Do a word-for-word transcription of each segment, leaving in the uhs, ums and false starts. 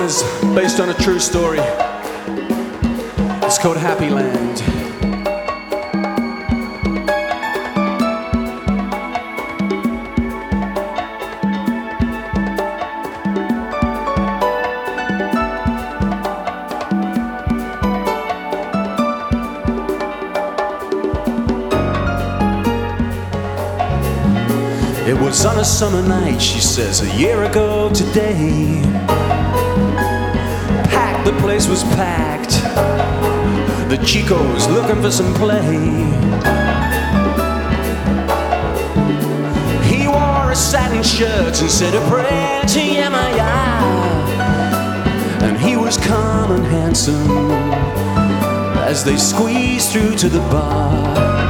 is based on a true story. It's called Happy Land. It was on a summer night, she says, a year ago today. Packed, the place was packed. The Chicos looking for some play. He wore a satin shirt and said a prayer to Yemaya. And he was calm and handsome as they squeezed through to the bar.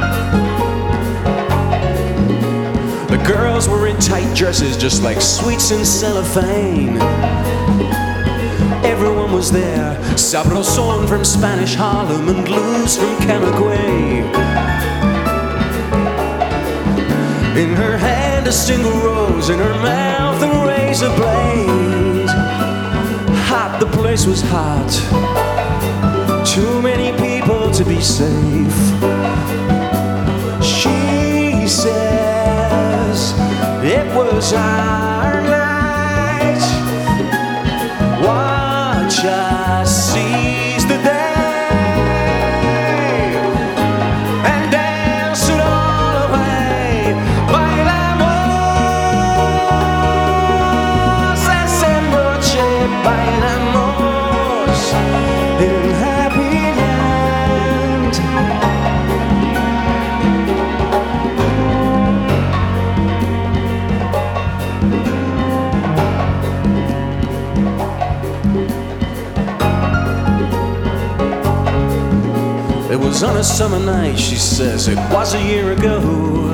The girls were in tight dresses just like sweets in cellophane. Everyone was there, Sabrosón from Spanish Harlem and Luz from Camagüey. In her hand a single rose, in her mouth a razor blade. Hot, the place was hot. Too many people to be safe. She says it was our night. Watch us seize the day and dance it all away. Bailamos esa noche, bailamos in Happy Land. It was on a summer night, she says, it was a year ago.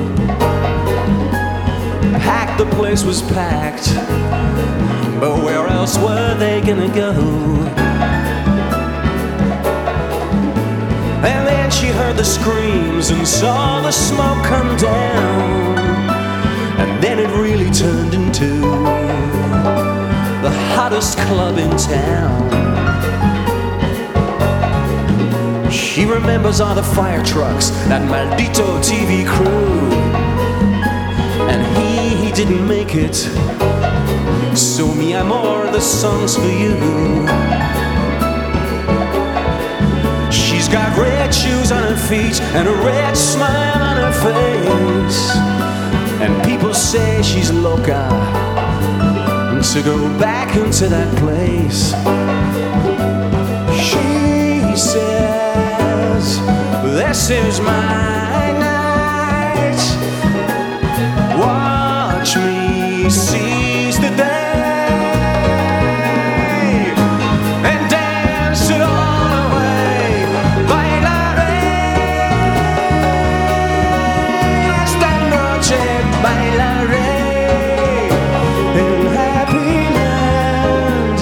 Packed, the place was packed, but where else were they gonna go? And then she heard the screams and saw the smoke come down. And then it really turned into the hottest club in town. She remembers all the fire trucks, that maldito T V crew. And he, he didn't make it. So mi amor, the song's for you. She's got red shoes on her feet and a red smile on her face. And people say she's loca to go back into that place. She says, this is my night. Watch me seize the day and dance it all away. Bailaré esta noche, bailaré in Happy Land.